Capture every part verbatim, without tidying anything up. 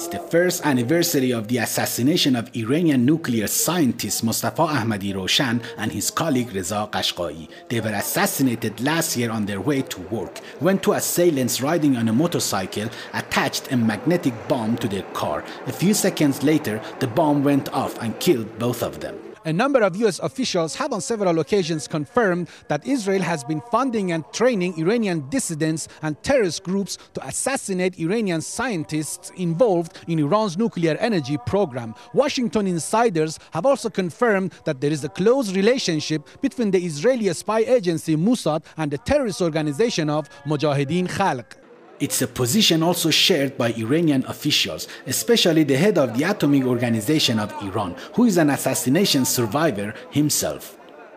It's the first anniversary of the assassination of Iranian nuclear scientist Mostafa Ahmadi-Roshan and his colleague Reza Qashqai. They were assassinated last year on their way to work when two assailants riding on a motorcycle attached a magnetic bomb to their car. A few seconds later, the bomb went off and killed both of them. A number of U S officials have on several occasions confirmed that Israel has been funding and training Iranian dissidents and terrorist groups to assassinate Iranian scientists involved in Iran's nuclear energy program. Washington insiders have also confirmed that there is a close relationship between the Israeli spy agency Mossad and the terrorist organization of Mojahedin Khalq. It's a position also shared by Iranian officials, especially the head of the atomic organization of Iran, who is an assassination survivor himself.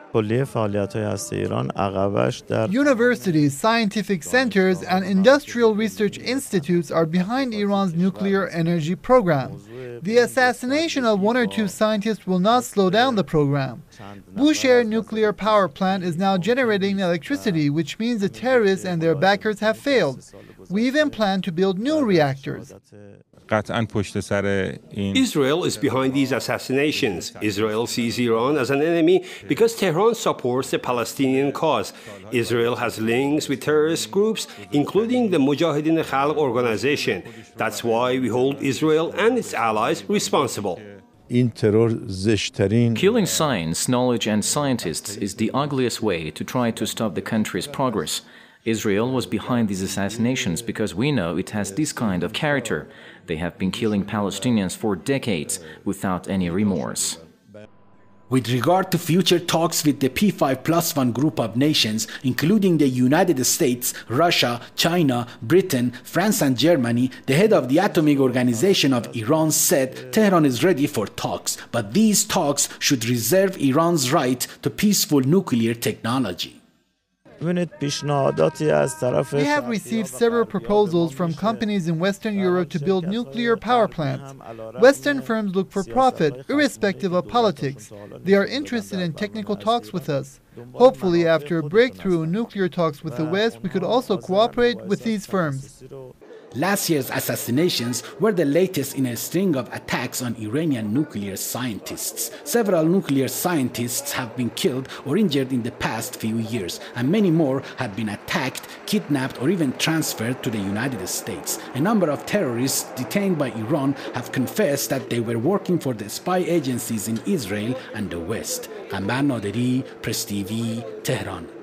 Universities, scientific centers, and industrial research institutes are behind Iran's nuclear energy program. The assassination of one or two scientists will not slow down the program. Bushehr nuclear power plant is now generating electricity, which means the terrorists and their backers have failed. We even plan to build new reactors. Israel is behind these assassinations. Israel sees Iran as an enemy because Tehran supports the Palestinian cause. Israel has links with terrorist groups, including the Mojahedin Khalq organization. That's why we hold Israel and its allies responsible. Killing science, knowledge, and scientists is the ugliest way to try to stop the country's progress. Israel was behind these assassinations because we know it has this kind of character. They have been killing Palestinians for decades without any remorse. With regard to future talks with the P five plus one group of nations, including the United States, Russia, China, Britain, France and Germany, the head of the Atomic Organization of Iran said Tehran is ready for talks, but these talks should reserve Iran's right to peaceful nuclear technology. We have received several proposals from companies in Western Europe to build nuclear power plants. Western firms look for profit, irrespective of politics. They are interested in technical talks with us. Hopefully, after a breakthrough in nuclear talks with the West, we could also cooperate with these firms. Last year's assassinations were the latest in a string of attacks on Iranian nuclear scientists. Several nuclear scientists have been killed or injured in the past few years, and many more have been attacked, kidnapped, or even transferred to the United States. A number of terrorists detained by Iran have confessed that they were working for the spy agencies in Israel and the West. Qambar Naderi, Press T V, Tehran.